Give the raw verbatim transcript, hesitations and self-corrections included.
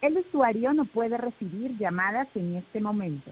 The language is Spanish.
El usuario no puede recibir llamadas en este momento.